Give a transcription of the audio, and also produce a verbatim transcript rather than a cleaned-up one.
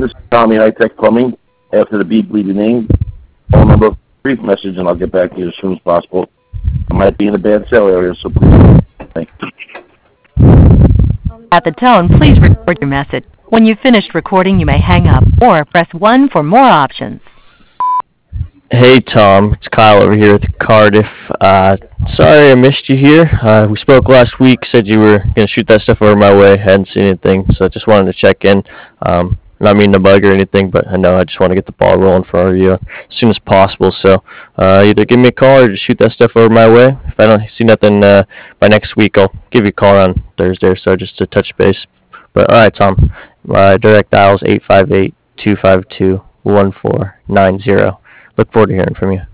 this is Tommy High Tech Plumbing. After the beep, leave your name, phone number, brief message, and I'll get back to you as soon as possible. I might be in a bad cell area, so please. Thanks. At the tone, please record your message. When you've finished recording, you may hang up or press one for more options. Hey Tom, it's Kyle over here with Cardiff. Uh, sorry I missed you here. Uh, we spoke last week, said you were going to shoot that stuff over my way. Hadn't seen anything, so I just wanted to check in. Um, not meaning to bug or anything, but I know I just want to get the ball rolling for our review as soon as possible. So uh, either give me a call or just shoot that stuff over my way. If I don't see nothing uh, by next week, I'll give you a call on Thursday or so just to touch base. But all right, Tom, my direct dial is eight five eight, two five two, one four nine zero. Look forward to hearing from you.